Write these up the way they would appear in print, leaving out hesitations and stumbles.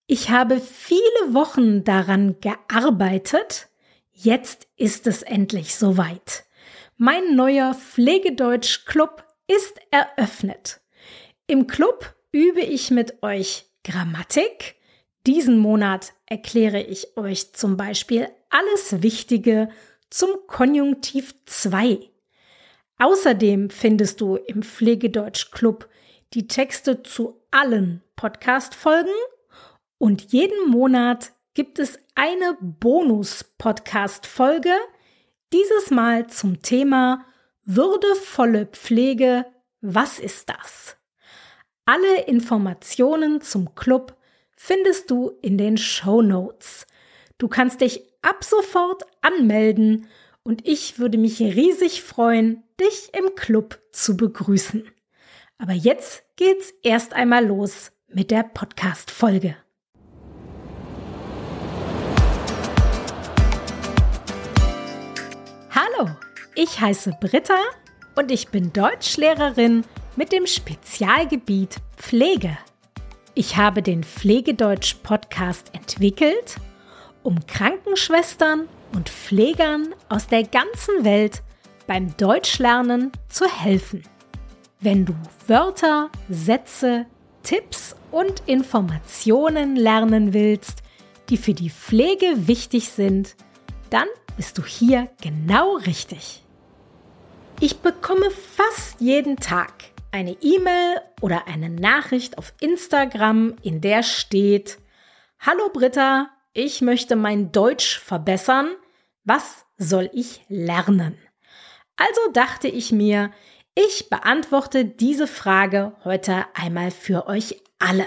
Ich habe viele Wochen daran gearbeitet. Jetzt ist es endlich soweit. Mein neuer Pflegedeutsch-Club ist eröffnet. Im Club übe ich mit euch Grammatik. Diesen Monat erkläre ich euch zum Beispiel alles Wichtige zum Konjunktiv 2. Außerdem findest du im Pflegedeutsch-Club die Texte zu allen Podcast-Folgen. Und jeden Monat gibt es eine Bonus-Podcast-Folge, dieses Mal zum Thema würdevolle Pflege. Was ist das? Alle Informationen zum Club findest du in den Shownotes. Du kannst dich ab sofort anmelden und ich würde mich riesig freuen, dich im Club zu begrüßen. Aber jetzt geht's erst einmal los mit der Podcast-Folge. Hallo, ich heiße Britta und ich bin Deutschlehrerin mit dem Spezialgebiet Pflege. Ich habe den Pflegedeutsch-Podcast entwickelt, um Krankenschwestern und Pflegern aus der ganzen Welt beim Deutschlernen zu helfen. Wenn du Wörter, Sätze, Tipps und Informationen lernen willst, die für die Pflege wichtig sind, dann bist du hier genau richtig. Ich bekomme fast jeden Tag eine E-Mail oder eine Nachricht auf Instagram, in der steht: Hallo Britta, ich möchte mein Deutsch verbessern. Was soll ich lernen? Also dachte ich mir, ich beantworte diese Frage heute einmal für euch alle.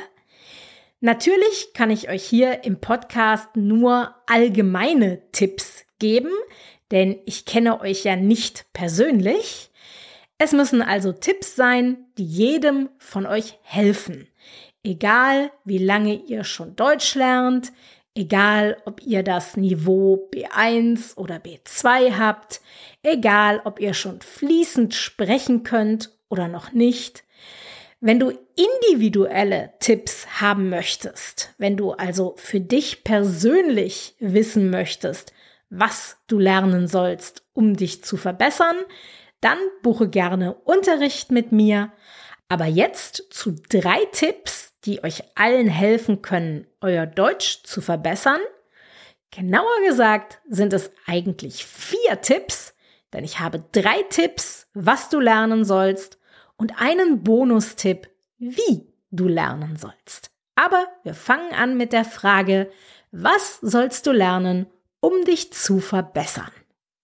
Natürlich kann ich euch hier im Podcast nur allgemeine Tipps geben, denn ich kenne euch ja nicht persönlich. Es müssen also Tipps sein, die jedem von euch helfen. Egal, wie lange ihr schon Deutsch lernt, egal, ob ihr das Niveau B1 oder B2 habt, egal, ob ihr schon fließend sprechen könnt oder noch nicht. Wenn du individuelle Tipps haben möchtest, wenn du also für dich persönlich wissen möchtest, was du lernen sollst, um dich zu verbessern, dann buche gerne Unterricht mit mir. Aber jetzt zu 3 Tipps, die euch allen helfen können, euer Deutsch zu verbessern. Genauer gesagt sind es eigentlich 4 Tipps, denn ich habe 3 Tipps, was du lernen sollst und einen Bonustipp, wie du lernen sollst. Aber wir fangen an mit der Frage, was sollst du lernen, um dich zu verbessern?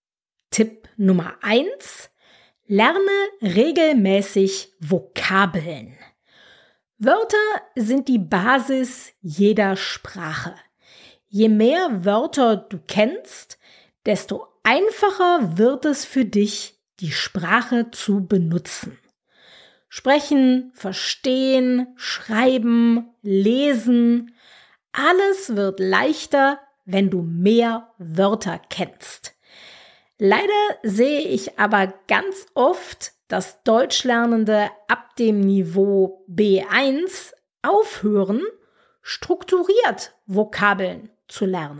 Tipp Nummer 1: Lerne regelmäßig Vokabeln. Wörter sind die Basis jeder Sprache. Je mehr Wörter du kennst, desto einfacher wird es für dich, die Sprache zu benutzen. Sprechen, verstehen, schreiben, lesen, alles wird leichter, wenn du mehr Wörter kennst. Leider sehe ich aber ganz oft, dass Deutschlernende ab dem Niveau B1 aufhören, strukturiert Vokabeln zu lernen.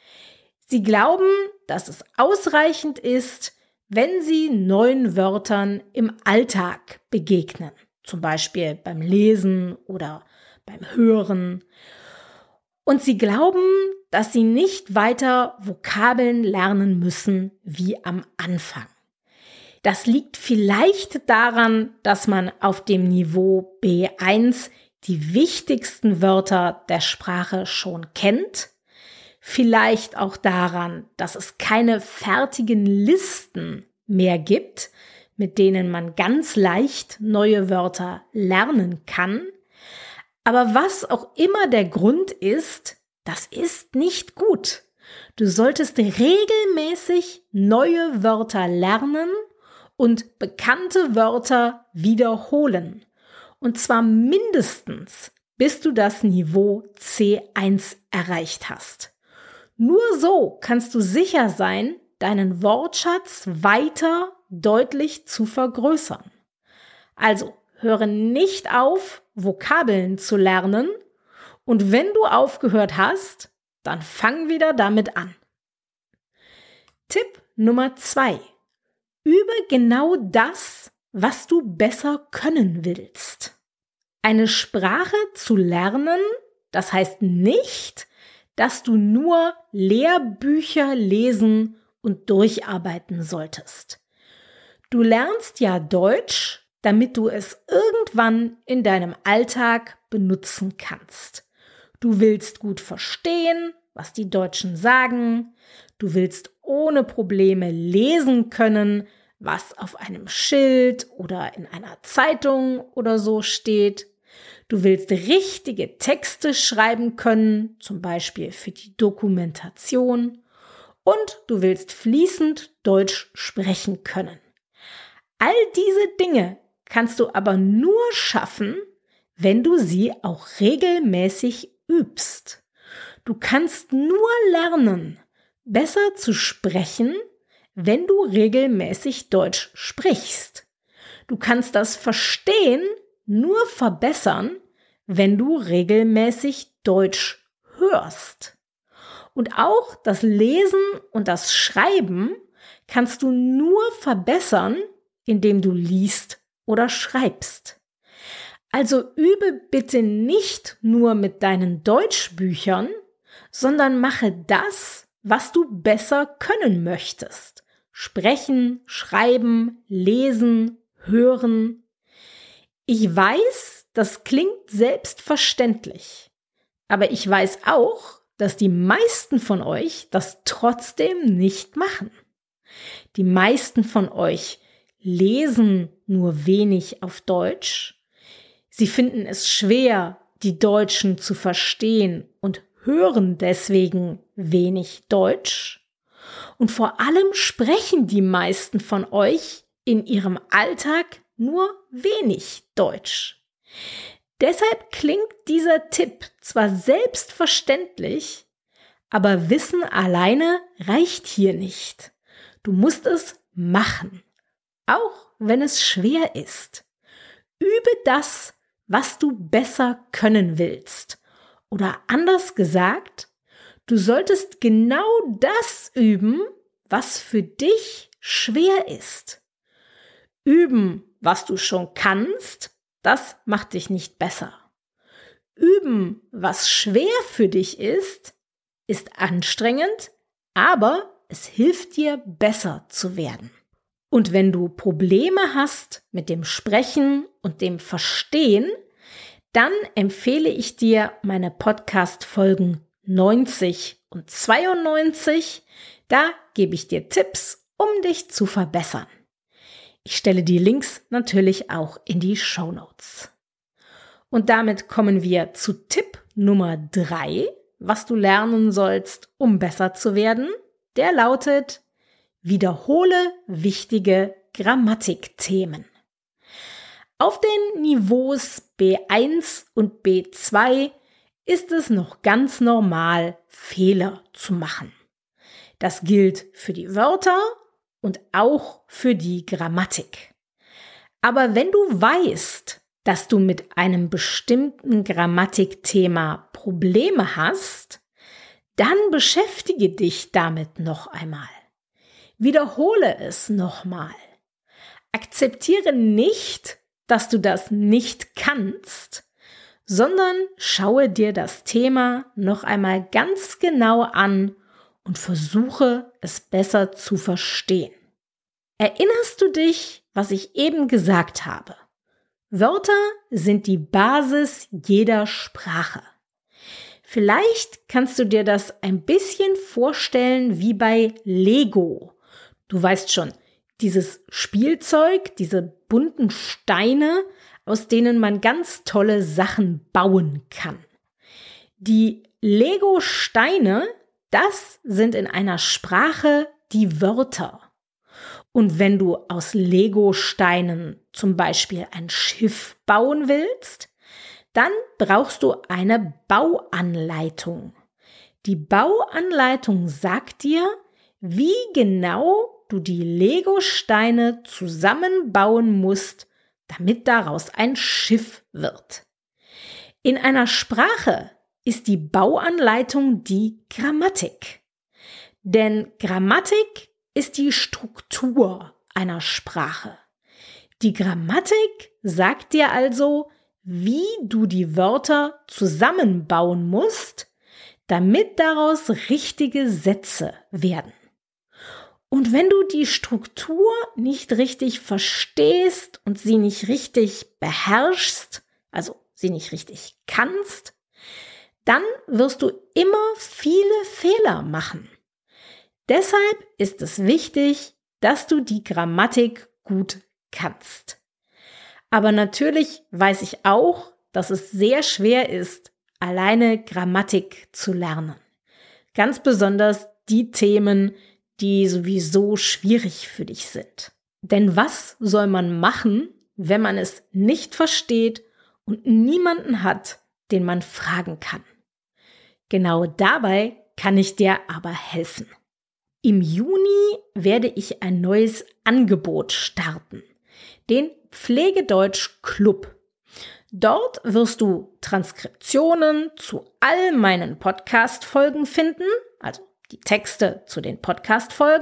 Sie glauben, dass es ausreichend ist, wenn sie neuen Wörtern im Alltag begegnen, zum Beispiel beim Lesen oder beim Hören. Und sie glauben, dass sie nicht weiter Vokabeln lernen müssen wie am Anfang. Das liegt vielleicht daran, dass man auf dem Niveau B1 die wichtigsten Wörter der Sprache schon kennt. Vielleicht auch daran, dass es keine fertigen Listen mehr gibt, mit denen man ganz leicht neue Wörter lernen kann. Aber was auch immer der Grund ist, das ist nicht gut. Du solltest regelmäßig neue Wörter lernen und bekannte Wörter wiederholen. Und zwar mindestens, bis du das Niveau C1 erreicht hast. Nur so kannst du sicher sein, deinen Wortschatz weiter deutlich zu vergrößern. Also höre nicht auf, Vokabeln zu lernen Und wenn du aufgehört hast, dann fang wieder damit an. Tipp Nummer 2. Übe genau das, was du besser können willst. Eine Sprache zu lernen, das heißt nicht, dass du nur Lehrbücher lesen und durcharbeiten solltest. Du lernst ja Deutsch, damit du es irgendwann in deinem Alltag benutzen kannst. Du willst gut verstehen, was die Deutschen sagen. Du willst ohne Probleme lesen können, was auf einem Schild oder in einer Zeitung oder so steht. Du willst richtige Texte schreiben können, zum Beispiel für die Dokumentation. Und du willst fließend Deutsch sprechen können. All diese Dinge kannst du aber nur schaffen, wenn du sie auch regelmäßig übst. Du kannst nur lernen, besser zu sprechen, wenn du regelmäßig Deutsch sprichst. Du kannst das Verstehen nur verbessern, wenn du regelmäßig Deutsch hörst. Und auch das Lesen und das Schreiben kannst du nur verbessern, indem du liest oder schreibst. Also übe bitte nicht nur mit deinen Deutschbüchern, sondern mache das, was du besser können möchtest. Sprechen, schreiben, lesen, hören. Ich weiß, das klingt selbstverständlich, aber ich weiß auch, dass die meisten von euch das trotzdem nicht machen. Die meisten von euch lesen nur wenig auf Deutsch. Sie finden es schwer, die Deutschen zu verstehen und hören deswegen wenig Deutsch. Und vor allem sprechen die meisten von euch in ihrem Alltag nur wenig Deutsch. Deshalb klingt dieser Tipp zwar selbstverständlich, aber Wissen alleine reicht hier nicht. Du musst es machen, auch wenn es schwer ist. Übe das, was du besser können willst. Oder anders gesagt, du solltest genau das üben, was für dich schwer ist. Üben, was du schon kannst, das macht dich nicht besser. Üben, was schwer für dich ist anstrengend, aber es hilft dir, besser zu werden. Und wenn du Probleme hast mit dem Sprechen und dem Verstehen, dann empfehle ich dir meine Podcast-Folgen 90 und 92. Da gebe ich dir Tipps, um dich zu verbessern. Ich stelle die Links natürlich auch in die Shownotes. Und damit kommen wir zu Tipp Nummer 3, was du lernen sollst, um besser zu werden. Der lautet: Wiederhole wichtige Grammatikthemen. Auf den Niveaus B1 und B2 ist es noch ganz normal, Fehler zu machen. Das gilt für die Wörter und auch für die Grammatik. Aber wenn du weißt, dass du mit einem bestimmten Grammatikthema Probleme hast, dann beschäftige dich damit noch einmal. Wiederhole es nochmal. Akzeptiere nicht, dass du das nicht kannst, sondern schaue dir das Thema noch einmal ganz genau an und versuche, es besser zu verstehen. Erinnerst du dich, was ich eben gesagt habe? Wörter sind die Basis jeder Sprache. Vielleicht kannst du dir das ein bisschen vorstellen wie bei Lego. Du weißt schon, dieses Spielzeug, diese bunten Steine, aus denen man ganz tolle Sachen bauen kann. Die Lego-Steine, das sind in einer Sprache die Wörter. Und wenn du aus Lego-Steinen zum Beispiel ein Schiff bauen willst, dann brauchst du eine Bauanleitung. Die Bauanleitung sagt dir, wie genau du die Lego-Steine zusammenbauen musst, damit daraus ein Schiff wird. In einer Sprache ist die Bauanleitung die Grammatik. Denn Grammatik ist die Struktur einer Sprache. Die Grammatik sagt dir also, wie du die Wörter zusammenbauen musst, damit daraus richtige Sätze werden. Und wenn du die Struktur nicht richtig verstehst und sie nicht richtig beherrschst, also sie nicht richtig kannst, dann wirst du immer viele Fehler machen. Deshalb ist es wichtig, dass du die Grammatik gut kannst. Aber natürlich weiß ich auch, dass es sehr schwer ist, alleine Grammatik zu lernen. Ganz besonders die Themen, die sowieso schwierig für dich sind. Denn was soll man machen, wenn man es nicht versteht und niemanden hat, den man fragen kann? Genau dabei kann ich dir aber helfen. Im Juni werde ich ein neues Angebot starten, den Pflegedeutsch Club. Dort wirst du Transkriptionen zu all meinen Podcast-Folgen finden, also die Texte zu den Podcast-Folgen.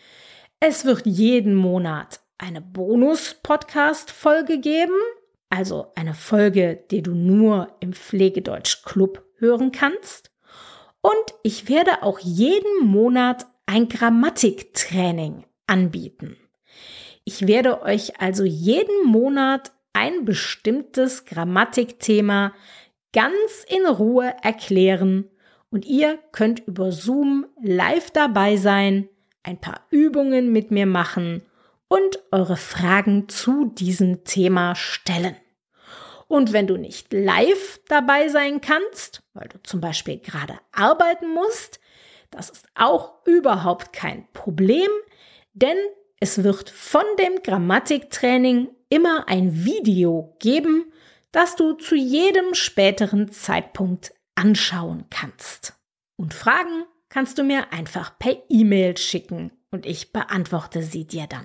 Es wird jeden Monat eine Bonus-Podcast-Folge geben, also eine Folge, die du nur im Pflegedeutsch Club hören kannst. Und ich werde auch jeden Monat ein Grammatiktraining anbieten. Ich werde euch also jeden Monat ein bestimmtes Grammatikthema ganz in Ruhe erklären und ihr könnt über Zoom live dabei sein, ein paar Übungen mit mir machen und eure Fragen zu diesem Thema stellen. Und wenn du nicht live dabei sein kannst, weil du zum Beispiel gerade arbeiten musst, das ist auch überhaupt kein Problem, denn es wird von dem Grammatiktraining immer ein Video geben, das du zu jedem späteren Zeitpunkt anschauen kannst. Und Fragen kannst du mir einfach per E-Mail schicken und ich beantworte sie dir dann.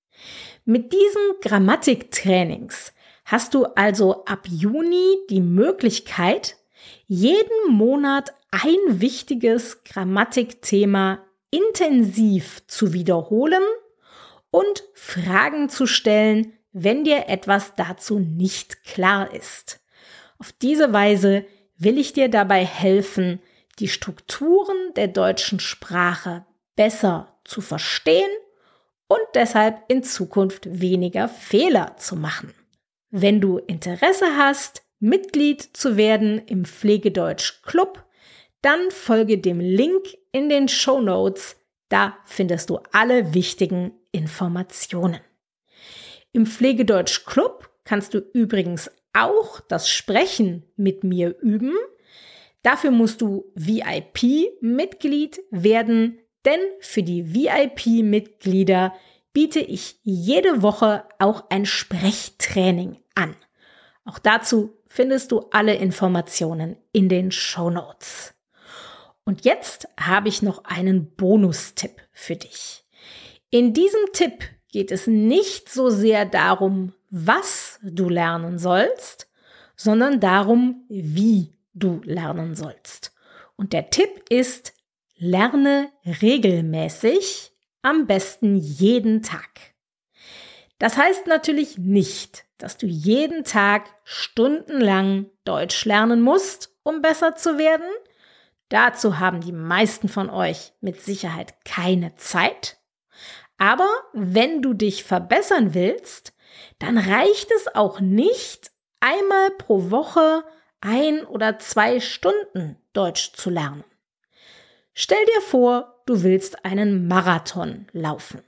Mit diesen Grammatiktrainings hast du also ab Juni die Möglichkeit, jeden Monat ein wichtiges Grammatikthema intensiv zu wiederholen und Fragen zu stellen, wenn dir etwas dazu nicht klar ist. Auf diese Weise will ich dir dabei helfen, die Strukturen der deutschen Sprache besser zu verstehen und deshalb in Zukunft weniger Fehler zu machen. Wenn du Interesse hast, Mitglied zu werden im Pflegedeutsch Club, dann folge dem Link in den Shownotes, da findest du alle wichtigen Informationen. Im Pflegedeutsch Club kannst du übrigens auch das Sprechen mit mir üben. Dafür musst du VIP-Mitglied werden, denn für die VIP-Mitglieder biete ich jede Woche auch ein Sprechtraining an. Auch dazu findest du alle Informationen in den Shownotes. Und jetzt habe ich noch einen Bonustipp für dich. In diesem Tipp geht es nicht so sehr darum, was du lernen sollst, sondern darum, wie du lernen sollst. Und der Tipp ist, lerne regelmäßig, am besten jeden Tag. Das heißt natürlich nicht, dass du jeden Tag stundenlang Deutsch lernen musst, um besser zu werden. Dazu haben die meisten von euch mit Sicherheit keine Zeit. Aber wenn du dich verbessern willst, dann reicht es auch nicht, einmal pro Woche 1 oder 2 Stunden Deutsch zu lernen. Stell dir vor, du willst einen Marathon laufen.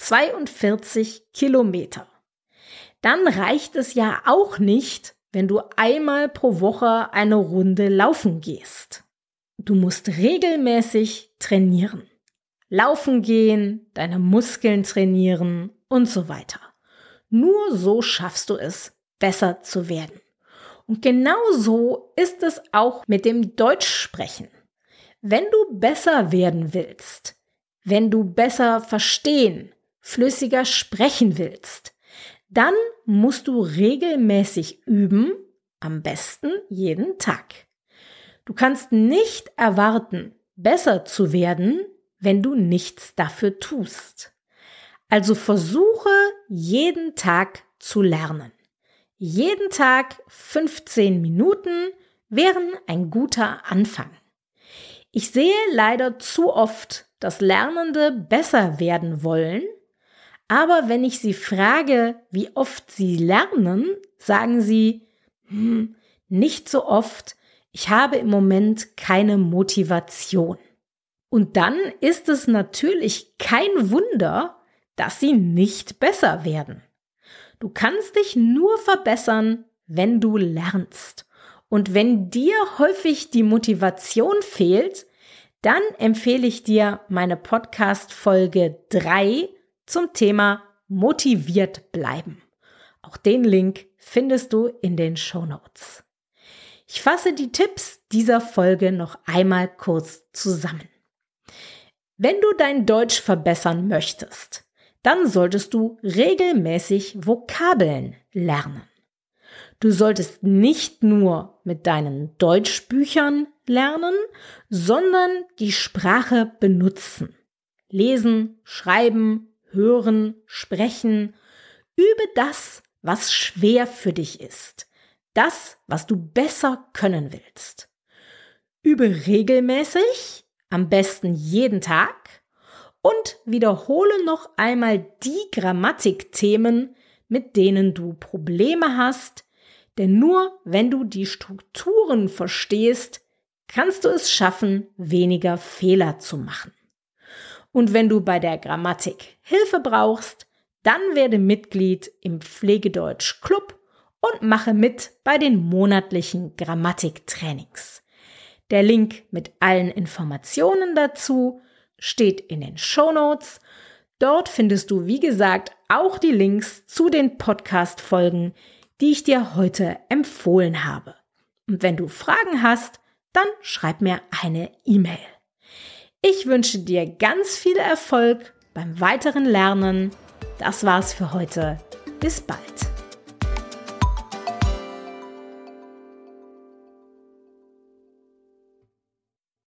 42 Kilometer. Dann reicht es ja auch nicht, wenn du einmal pro Woche eine Runde laufen gehst. Du musst regelmäßig trainieren. Laufen gehen, deine Muskeln trainieren und so weiter. Nur so schaffst du es, besser zu werden. Und genau so ist es auch mit dem Deutschsprechen. Wenn du besser werden willst, wenn du besser verstehen, flüssiger sprechen willst, dann musst du regelmäßig üben, am besten jeden Tag. Du kannst nicht erwarten, besser zu werden, wenn du nichts dafür tust. Also versuche jeden Tag zu lernen. Jeden Tag 15 Minuten wären ein guter Anfang. Ich sehe leider zu oft, dass Lernende besser werden wollen, aber wenn ich sie frage, wie oft sie lernen, sagen sie, nicht so oft, ich habe im Moment keine Motivation. Und dann ist es natürlich kein Wunder, dass sie nicht besser werden. Du kannst dich nur verbessern, wenn du lernst. Und wenn dir häufig die Motivation fehlt, dann empfehle ich dir meine Podcast-Folge 3 zum Thema motiviert bleiben. Auch den Link findest du in den Shownotes. Ich fasse die Tipps dieser Folge noch einmal kurz zusammen. Wenn du dein Deutsch verbessern möchtest, dann solltest du regelmäßig Vokabeln lernen. Du solltest nicht nur mit deinen Deutschbüchern lernen, sondern die Sprache benutzen. Lesen, schreiben, hören, sprechen. Übe das, was schwer für dich ist. Das, was du besser können willst. Übe regelmäßig, am besten jeden Tag, und wiederhole noch einmal die Grammatikthemen, mit denen du Probleme hast, denn nur wenn du die Strukturen verstehst, kannst du es schaffen, weniger Fehler zu machen. Und wenn du bei der Grammatik Hilfe brauchst, dann werde Mitglied im Pflegedeutsch Club und mache mit bei den monatlichen Grammatiktrainings. Der Link mit allen Informationen dazu steht in den Shownotes. Dort findest du, wie gesagt, auch die Links zu den Podcast-Folgen, die ich dir heute empfohlen habe. Und wenn du Fragen hast, dann schreib mir eine E-Mail. Ich wünsche dir ganz viel Erfolg beim weiteren Lernen. Das war's für heute. Bis bald.